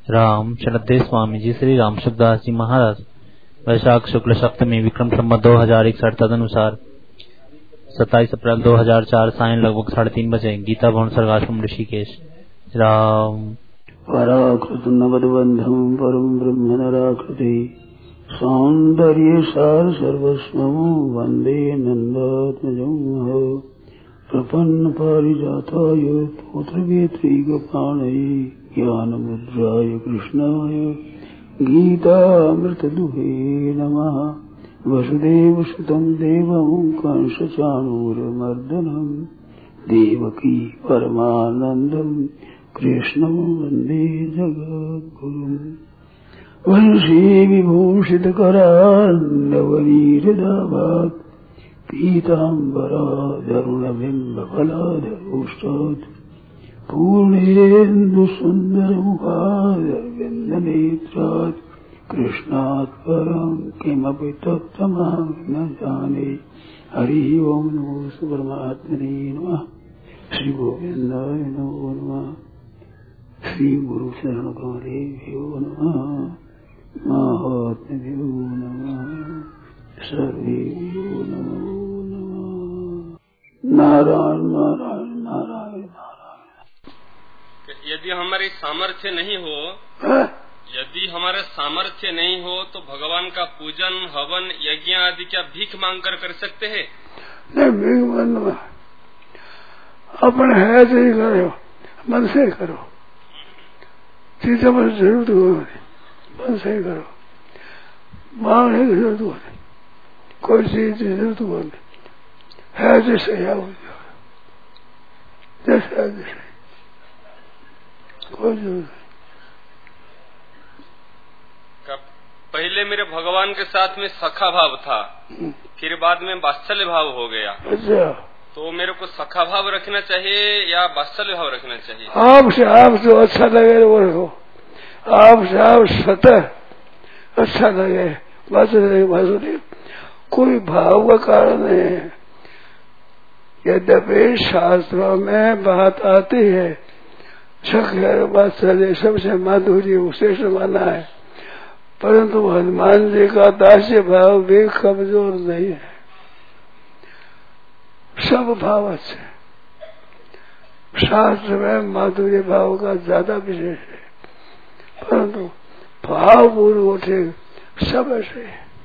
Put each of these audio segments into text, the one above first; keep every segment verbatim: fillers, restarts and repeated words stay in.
राम श्रद्धेय स्वामी जी श्री राम सुखदास जी महाराज वैशाख शुक्ल सप्तमी विक्रम संवत दो हजार इकसठ तदनुसार सत्ताईस अप्रैल दो हजार चार सायं लगभग साढ़े तीन बजे गीता भवन सर्गाश्रम ऋषिकेश। राम पराकृत नवदबंधम परम ब्रह्म नराकृति सौंदर्य सार सर्वस्वं वंदे नंदात्मजं प्रपन्न पारिजाताय पुत्रवेत्रैकपाणये ज्ञानमुद्राय कृष्णाय गीतामृतदुहे नमः। वसुदेवसुतं देवं कंसचाणूरमर्दनं देवकी परमानन्दं कृष्णं वन्दे जगद्गुरुम्। वंशी विभूषितकरान्नवनीरदाभात् पीताम्बरादरुणबिम्बफलाधरोष्टात् पूर्णेन्दुसुन्दरमुखादरविन्दनेत्रात् कृष्णात् परं किमपि तत्त्वमहं न जाने। हरि ओं नमो परमात्मने नमः। श्री गोविन्दाय नमो नमः। श्री गुरु शरण कमलेभ्यो नमः। महात्म्यो नमः। सर्वेभ्यो नमो नमः। नारायण नारायण नारायण नारायण। यदि हमारी सामर्थ्य नहीं हो है? यदि हमारा सामर्थ्य नहीं हो तो भगवान का पूजन हवन यज्ञ आदि क्या भीख मांग कर कर सकते हैं? नहीं, भीख मन में अपने है तो ही करो, मन से करो। चीजों पर जरूरत हो मन से करो, मांगने की जरूरत हो नहीं, कोई चीज की जरूरत हो नहीं, है जैसे या हो जैसे है जैसे कोई जरूरत नहीं। पहले मेरे भगवान के साथ में सखा भाव था, फिर बाद में वात्सल्य भाव हो गया। अच्छा, तो मेरे को सखा भाव रखना चाहिए या वात्सल्य भाव रखना चाहिए? आपसे आप जो अच्छा लगे वो रखो, आपसे आप स्वतः अच्छा लगे वात्सल्य वात्सल्य कोई भाव का कारण नहीं है। यद्यपि शास्त्रों में बात आती है सख्य वात्सल्य सबसे माधुर्य श्रेष्ठ माना है, परंतु हनुमान जी का दास्य भाव भी कमजोर नहीं है। सब भाव अच्छे, शास्त्र में माधुर्य भाव का ज्यादा विशेष है, परंतु भाव पूर्व उठे सब ऐसे।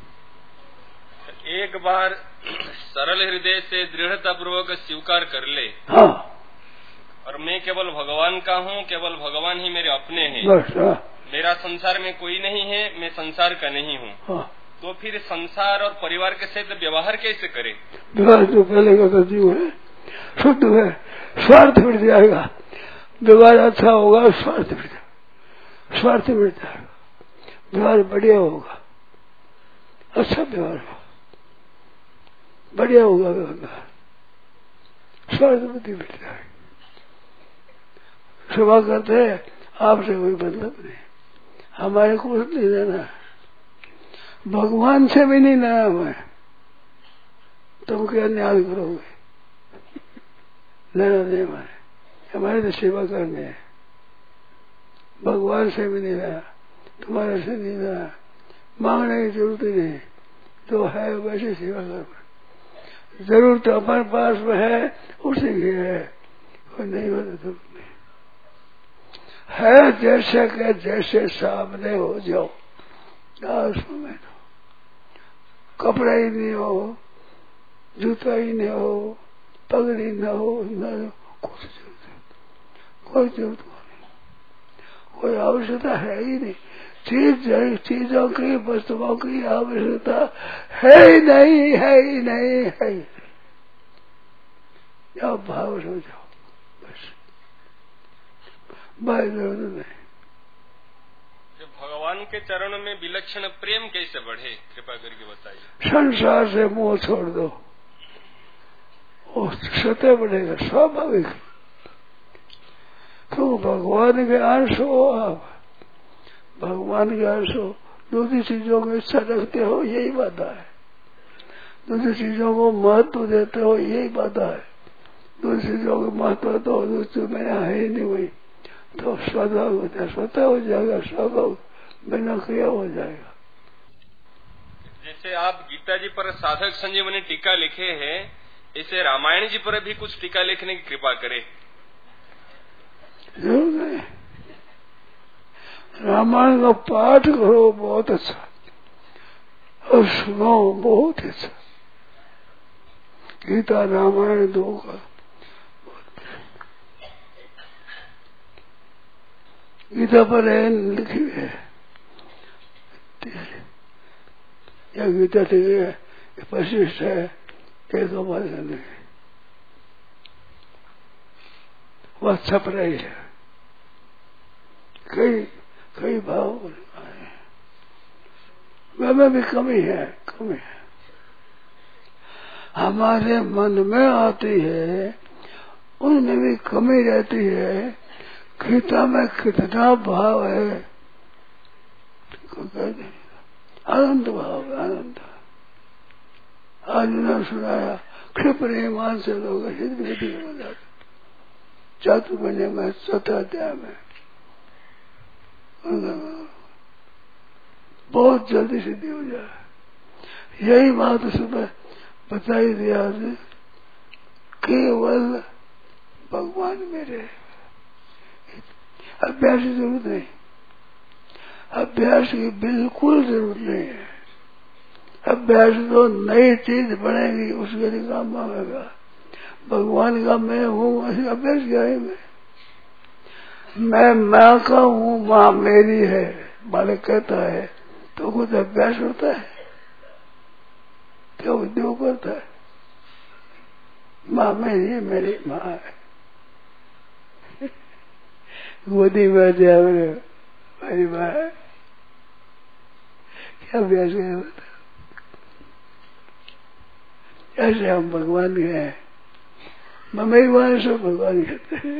एक बार सरल हृदय से दृढ़ता पूर्वक स्वीकार कर ले, हाँ, और मैं केवल भगवान का हूँ, केवल भगवान ही मेरे अपने हैं, बस, हाँ, मेरा संसार में कोई नहीं है, मैं संसार का नहीं हूँ, हाँ। तो फिर संसार और परिवार के साथ व्यवहार कैसे करें? व्यवहार जो पहले का तो जीव है, शुद्ध है, स्वार्थ मिट जाएगा। व्यवहार अच्छा होगा, स्वार्थ मिट जाएगा, स्वार्थ मिट जाएगा, व्यवहार बढ़िया होगा, अच्छा व्यवहार होगा, बढ़िया होगा व्यवहार, स्वार्थ बुद्धि मिट जाएगी। सेवा करते हैं, आपसे कोई मतलब नहीं, हमारे को नहीं देना, भगवान से भी नहीं लेना हमें, तुम क्या न्याय करोगे? लेना नहीं हमारे, हमारे तो सेवा करने है, भगवान से भी नहीं लेना, तुम्हारे से नहीं लेना, मांगने की जरूरत ही नहीं, जो है वैसे सेवा करो। जरूरत हमारे पास में है उसी की है, कोई नहीं हो तो जरूरत नहीं है। जैसे के जैसे सामने हो जाओ, में तो कपड़ा ही नहीं हो, जूता ही नहीं हो, पगड़ी न हो, न कुछ जरूरत, कोई जरूरत नहीं, कोई आवश्यकता है ही नहीं। चीज चीजों की वस्तुओं की आवश्यकता है ही नहीं, है ही नहीं, है ही नहीं। जाओ भाव हो जाओ बस, बाई जरूरत नहीं। भगवान के चरणों में विलक्षण प्रेम कैसे बढ़े, कृपा करके बताइए। संसार से मोह छोड़ दो, वो सत्य बढ़ेगा स्वाभाविक, क्यों? भगवान के अंश हो आप, भगवान के अंश हो, दूसरी चीजों की इच्छा रखते हो यही बात है, दूसरी चीजों को महत्व देते हो यही बात है, दूसरी चीजों को महत्व तो दूसरी में है ही नहीं हुई, तो स्वभाव होता है, स्वतः हो जाएगा, स्वभाव बिना क्रिया हो जाएगा। जैसे आप गीता जी पर साधक संजीवनी टीका लिखे हैं, इसे रामायण जी पर भी कुछ टीका लिखने की कृपा करें। जरूर नहीं, रामायण का पाठ करो बहुत अच्छा, और सुनो बहुत अच्छा। गीता रामायण दो का गीता पर लिखी है, यह गीता ठीक है, परिशिष्ट है, एक हमारे नहीं, वह छप रही है, कई कई भाव आए, वह भी कमी है, कमी है हमारे मन में आती है, उनमें भी कमी रहती है। गीता में कितना भाव है, आनंद भाव, आनंद। आज उन्होंने सुनाया, क्षिप्र मान से लोग सिद्धि हो जाते, चातुर्मास्य में चौथा अध्याय में बहुत जल्दी सिद्धि हो जाए। यही बात सुबह बताई दिया, केवल भगवान मेरे, अभ्यास की जरूरत नहीं, अभ्यास की बिल्कुल जरूरत नहीं है। अभ्यास तो नई चीज बनेगी, उसके लिए काम आएगा। भगवान का मैं हूँ, ऐसे अभ्यास क्या है? मैं मैं माँ का हूँ, माँ मेरी है, बालक कहता है तो कुछ अभ्यास होता है क्या? उद्योग करता है, माँ मेरी है, मेरी माँ है। गोदी में जाए मेरी माँ है, क्या अभ्यास है बता? ऐसे हम भगवान के हैं, मेरी माँ सब भगवान कहते हैं।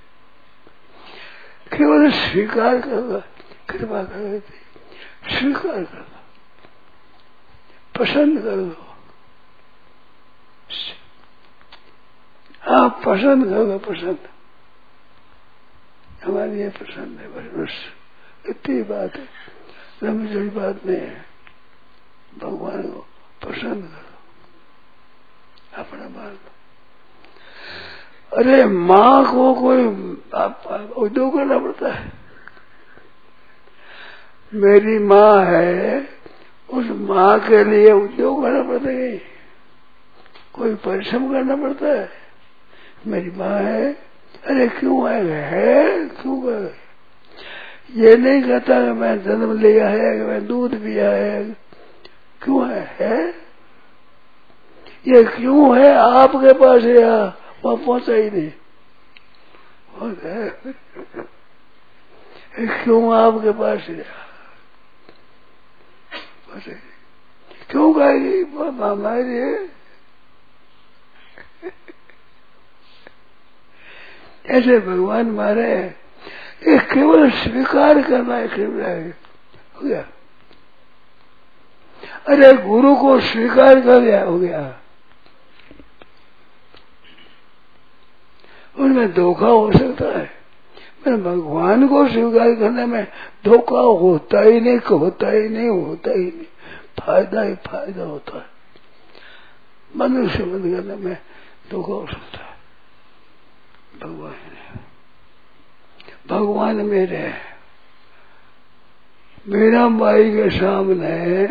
केवल स्वीकार करना, कृपा कर स्वीकार करना, पसंद कर दो। आप पसंद कर दो, पसंद हमारी ये पसंद है, बस बस इतनी बात है, लंबी चौड़ी बात नहीं है। भगवान को पसंद करो, अपना मान लो। अरे माँ को कोई उद्योग करना पड़ता है? मेरी माँ है, उस माँ के लिए उद्योग करना पड़ता है, कोई परिश्रम करना पड़ता है? मेरी माँ है, अरे क्यों है, है क्यों है? ये नहीं कहता कि मैं जन्म लिया है, कि मैं दूध पिया है, क्यों है, है? ये क्यों है आपके पास या वहां पहुंचा ही नहीं, क्यों आपके पास है? क्यों कहेगी हमारी है? ऐसे भगवान मारे, ये केवल स्वीकार करना है, हो गया। अरे गुरु को स्वीकार कर दिया, हो गया। उनमें धोखा हो सकता है, पर भगवान को स्वीकार करने में धोखा होता ही नहीं, होता ही नहीं, होता ही नहीं, फायदा ही फायदा होता है। मनुष्य बंद करने में धोखा हो सकता है। भगवान भगवान मेरे, मेरा माई के सामने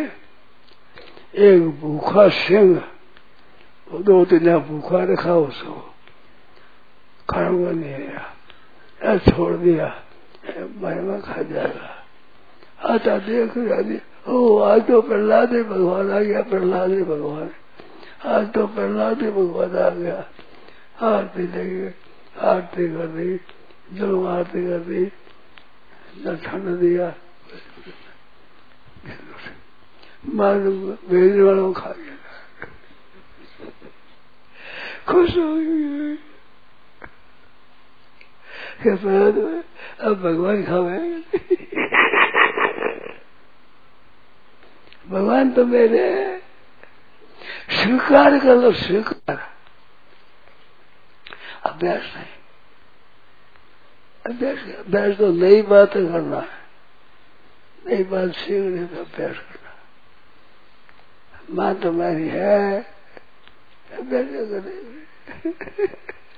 एक भूखा सिंह, दो तीन भूखा रखा, उसको खाऊंगा नहीं है, छोड़ दिया, महिमा खा जाएगा। आता देख रहा, ओ आज तो प्रहलाद भगवान आ गया, प्रहलाद भगवान, आज तो प्रहलाद भगवान आ गया। आरती लगी, आरती कर दी, जो आरती कर दी, ठंड दिया, भेजने वालों को खा गया, खुश हो गई। अब भगवान खावे, भगवान तो मेरे, स्वीकार कर लो, स्वीकार, अभ्यास नहीं। अभ्यास अभ्यास तो नई बातें करना है, नई बात सीखने का अभ्यास करना। माँ तो मेरी है, अभ्यास करेंगे।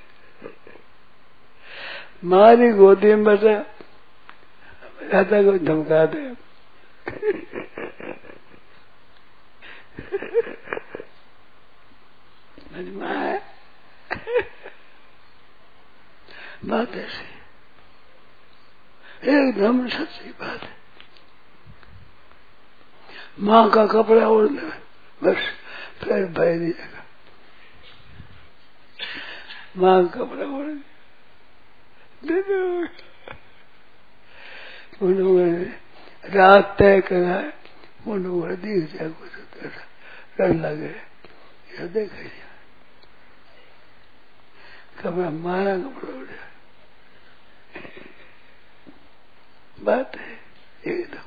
मारी गोदी में बसा रहता को धमका दे। मेरी माँ है, बात ऐसी एकदम सच्ची बात है। माँ का कपड़ा ओढ़ने में बस फिर भय नहीं लगा। माँ का कपड़ा ओढ़ने रात तय करा है, मुंडू दिख जाए कुछ डर लगे, यह देखा कपड़ा मारा कपड़ा उड़ जाए। बात है एकदम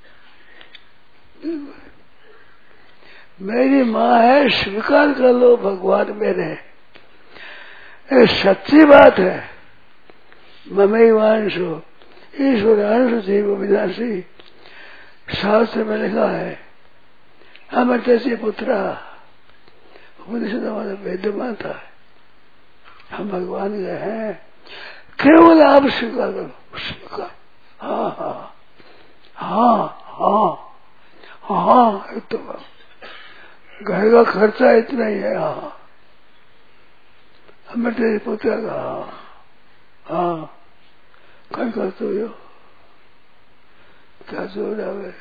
मेरी माँ है, स्वीकार कर लो भगवान मेरे, ये सच्ची बात है। ममई वांशो ईश्वर अंश जीव विनाशी, शास्त्र में लिखा है। अमृत से पुत्रा उपनिषद हमारा वेद माता है, हम भगवान के हैं। केवल आप स्वीकार करो, स्वीकार। हाँ हाँ हाँ हाँ हाँ एक तो घर का खर्चा इतना ही है। हाँ हमें तेरे पुत्र का हाँ हाँ कहीं कर तो यो क्या जोड़ आवे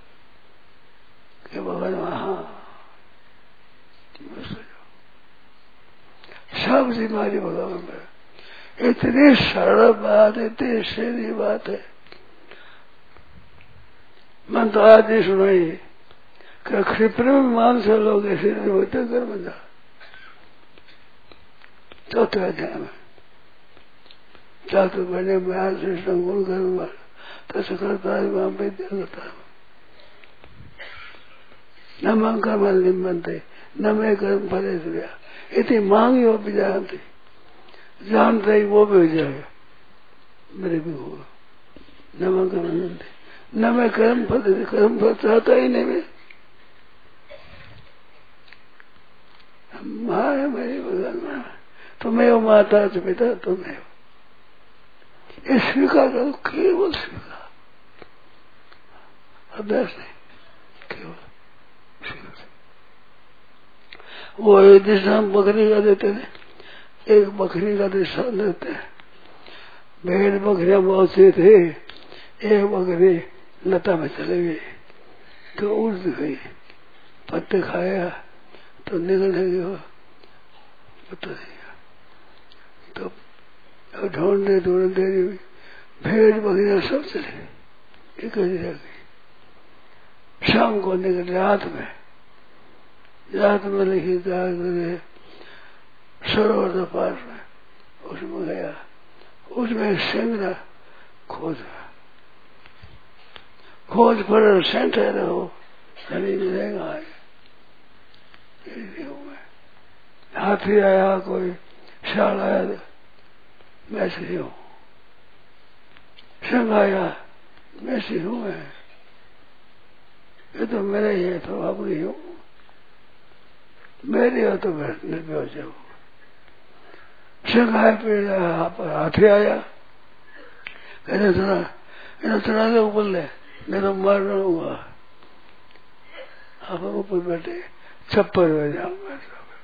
के भगवान हाँ सब जिम्मेदारी भगवान में। इतनी सरल बात है, इतनी सीधी बात है। मन तो आज ही सुनाई कि क्षिप्र में मानस लोग ऐसे नहीं होते कर बंदा चौथे अध्याय में चातु बने में श्रेष्ठ गुण कर तस करता है वहां पे करता न मांग कर मन निबंधे न मैं कर्म फले दिया। इतनी मांगी वो भी जानती, जानते ही वो भी हो जाएगा, मेरे भी होगा। न मांग कर मन निबंधे न मैं कर्म फल, कर्म फल चाहता ही नहीं। मैं माँ है मेरी भगवान, तुम्हें हो माता तो पिता तुम्हें हो, ये स्वीकार करो, केवल स्वीकार, अभ्यास नहीं, केवल स्वीकार। वो एक दिशा बकरी का देते थे, एक बकरी का दिशा देते हैं। भेड़ बकरियां बहुत से थे, एक बकरी लता में चले गई तो उड़ गई, पत्ते खाया तो निकल गया, पता नहीं। तो ढूंढने ढूंढने हुई भेड़ बकरियां सब चले गई, एक रह गई। शाम को निकल रात में, रात में लिखी जाए सरोवर के पास में, उसमें गया, उसमें सिंगरा खोज खोज पर सेंटर रहो, धनी मिलेगा। हाथी आया, कोई शाल आया, मैं से हूँ, संग आया, मैं से हूँ। मैं ये तो मेरा ही है, तो आप ही हूँ, मेरी हो तो मैं निर्भय हो जाऊँ। संग आया, फिर हाथी आया, कहने थोड़ा इन्हें थोड़ा से ऊपर ले, मैं तो मर रहा हूँ। आप ऊपर बैठे छप्पर हो जाऊंगा।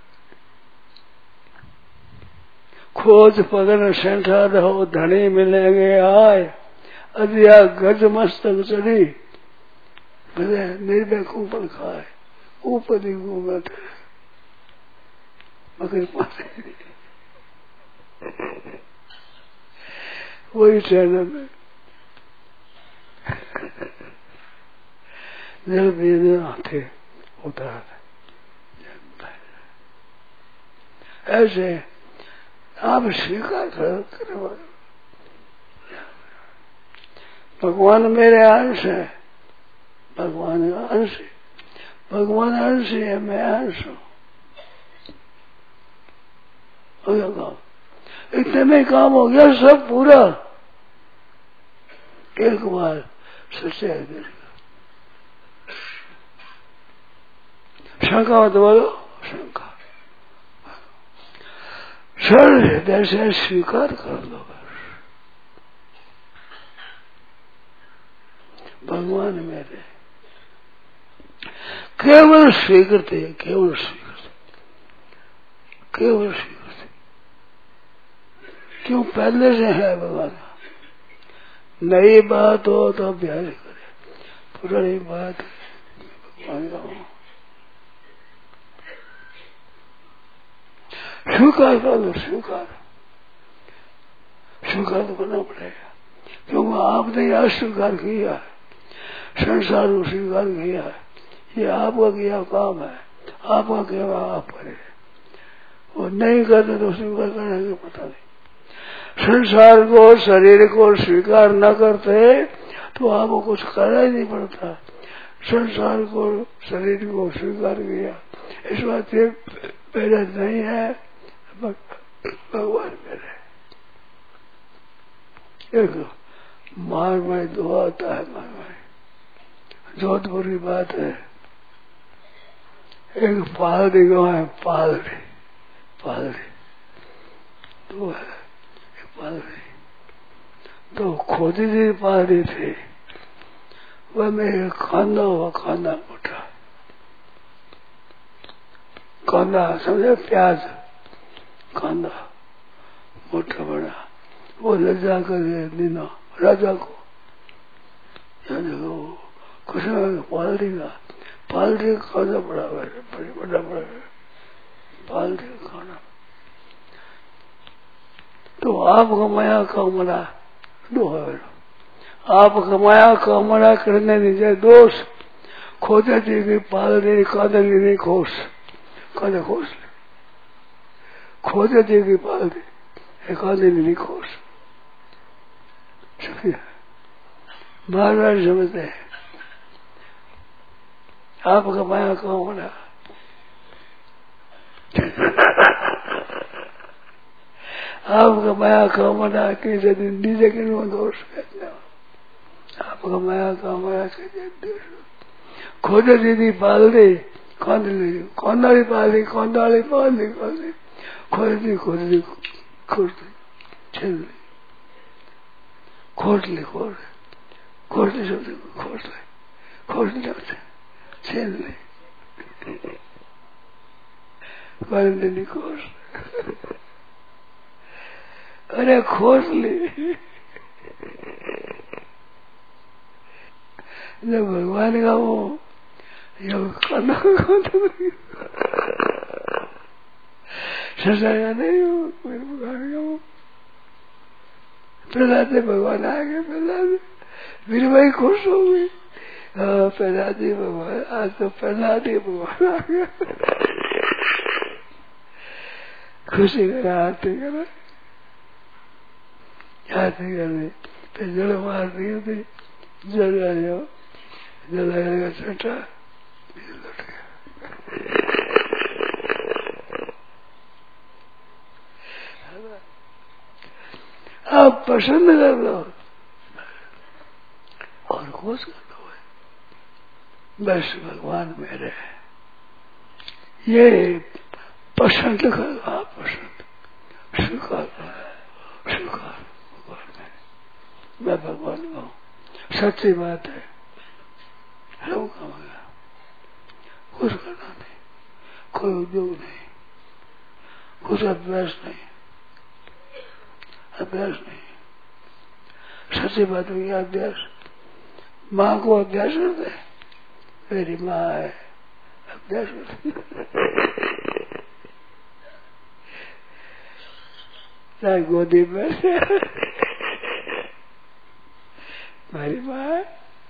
खोज पगन सेंठा रहो, धनी मिलेंगे आए, अदिया गज मस्तक चढ़ी, भले निर्भय ऊपर खाए, ऊपर ही घूमे थे मगर पाते वही चैनल में जल पीने थे उतार। ऐसे आप स्वीकार करो, भगवान मेरे अंश है, भगवान का अंश है, भगवान अंश है, मैं अंश हूँ। इतने में काम हो गया, सब पूरा एक बार सच्चे हृदय शंका मत बोलो, शंका सरल हृदय से स्वीकार कर लो। भगवान मेरे केवल स्वीकृत है, केवल स्वीकृत, केवल स्वीकृत। क्यों? पहले से है भगवान। नई बात हो तो अभ्यास करे, पुरानी बात भगवान का हो स्वीकार कर लो। स्वीकार स्वीकार तो करना पड़ेगा, क्योंकि आपने यह स्वीकार किया है, संसार को स्वीकार किया है, ये आपका किया काम है, आपका किया आप करे। वो नहीं करते तो स्वीकार करने की पता नहीं। संसार को, शरीर को स्वीकार न करते तो आपको कुछ करना ही नहीं पड़ता। संसार को, शरीर को स्वीकार किया, इस बात ये मेरा नहीं है, भगवान मेरे। एक मार में दो आता है, मार में जोधपुर की बात है। एक पालरी गाँव है, पालरी पालरी तो है, एक पालरी तो खोदी थी, पालरी थी। वह में कांदा हुआ, कांदा मोटा कांदा, समझे, प्याज कांदा मोटा बड़ा। वो लज्जा कर दीना राजा को, याद देखो कुछ पालरी का पालरी का खाना बड़ा बड़ा बड़ा बड़ा पालरी का खाना। तो आप कमाया कमरा दो है, आप कमाया कमरा करने दीजिए दोष। खोजे थी कि पालरी कादली नहीं खोस, कादे खोस ले, खोजे थी कि पालरी कादली नहीं खोस। महाराज समझते हैं आप कमाया कमरा आप कमाया कमरा किसी दिन नीचे किन दोष कहते हो। आप कमाया कमरा किसी खोजे दीदी पाल दी कौंदली कौंदाली पाली कौंदाली पाली पाली खोजती खोजती खोजती छीन ली खोज ली खोज खोज ली सब खोज ली खोज ली छीन ली नहीं खोज। अरे खोज ली जब भगवान का वो खाना सजाया नहीं हो भगवान का वो प्रहलाद भगवान आ गए। प्रहलाद फिर वही खुश हो गई। हाँ प्रहलाद भगवान, आज तो प्रहलाद भगवान आ गया। खुशी करा आरती करा आरती करने फिर जल मार दिए थे जल आ जाओ जल आएगा छठा लुट गया। आप पसंद कर लो और खुश कर लो, बस भगवान मेरे ये पसंद कर, आप पसंद स्वीकार स्वीकार भगवान मेरे, मैं भगवान का हूँ। सच्ची बात है, सब काम गया, कुछ करना नहीं, कोई उद्योग नहीं, कुछ अभ्यास नहीं, अभ्यास नहीं। सच्ची बात हो गया अभ्यास। माँ को अभ्यास करते, मेरी माँ है अभ्यास करते, चाहे गोदी में मेरी माँ है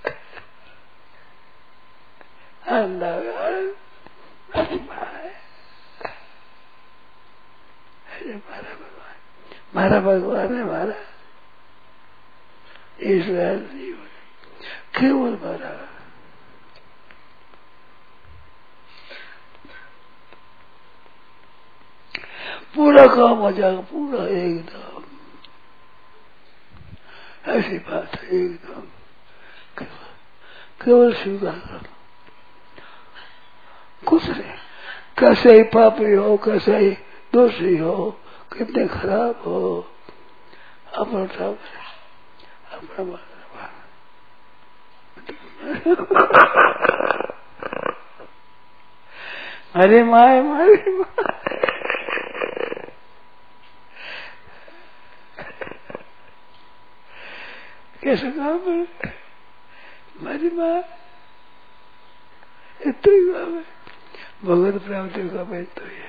अंदर मेरी माँ है। अरे मारा भगवान, मारा भगवान है, मारा ईश्वर नहीं हो केवल मारा। पूरा काम हो जाएगा, पूरा एकदम ऐसी बात है एकदम केवल स्वीकार करो, कुछ नहीं। कैसे ही पापी हो, कैसे ही दोषी हो, कितने खराब हो, अपना सब अपना मान। अरे माए मारे माए कैसे काम है मेरी माँ, इतनी काम है। भगवत प्राप्ति का पेट तो ये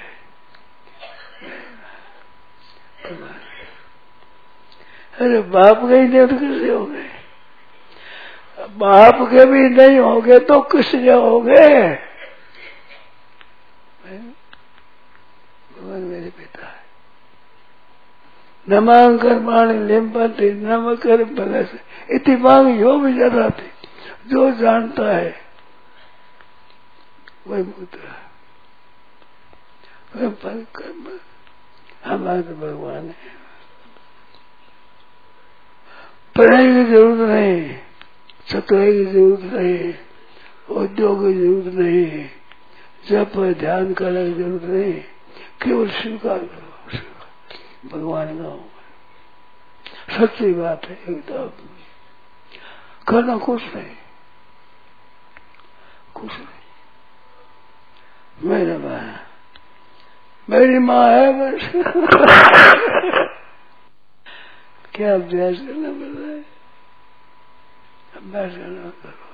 है। अरे बाप के ही नहीं तो किससे हो गए? बाप के भी नहीं होगे तो किससे होगे? भगवान मेरे पिता है। नमांग कर्माणि लिम्पन्ति नम कर भगत। इतनी मांग यो भी ज्यादा थी। जो जानता है वही मुक्त है। हमारे तो भगवान है। पढ़ाई की जरूरत नहीं, सतवाई की जरूरत नहीं, उद्योग की जरूरत नहीं, जब ध्यान करने की जरूरत नहीं, केवल स्वीकार करो भगवान का होगा। सच्ची बात है एकदम। करना कुछ नहीं, कुछ नहीं। मेरे माँ मेरी माँ है बस। क्या अभ्यास करना पड़ रहा है? अभ्यास करना करो।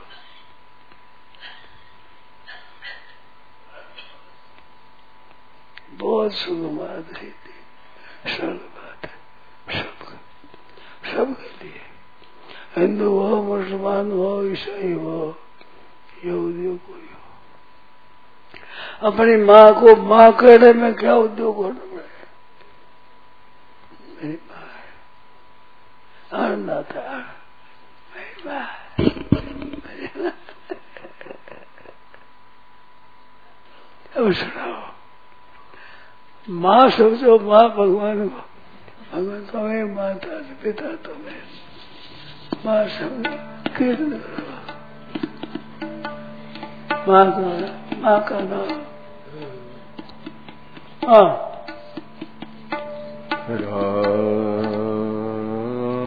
बहुत सुगम बात है, सरल बात है सबका, सबके लिए। हिंदू हो, मुसलमान हो, ईसाई हो, यहूदी हो, कोई हो, अपनी माँ को माँ कहने में क्या उद्योग होना पड़ेगा? मेरी माँ है, आनंद आता है। मेरी माँ मेरी माँ। अब सुनाओ, माँ समझो, माँ भगवान को, भगवान तुम्हें माता पिता तुम्हें माँ समझो, कीर्तन करो माँ का, माँ का नाम। हाँ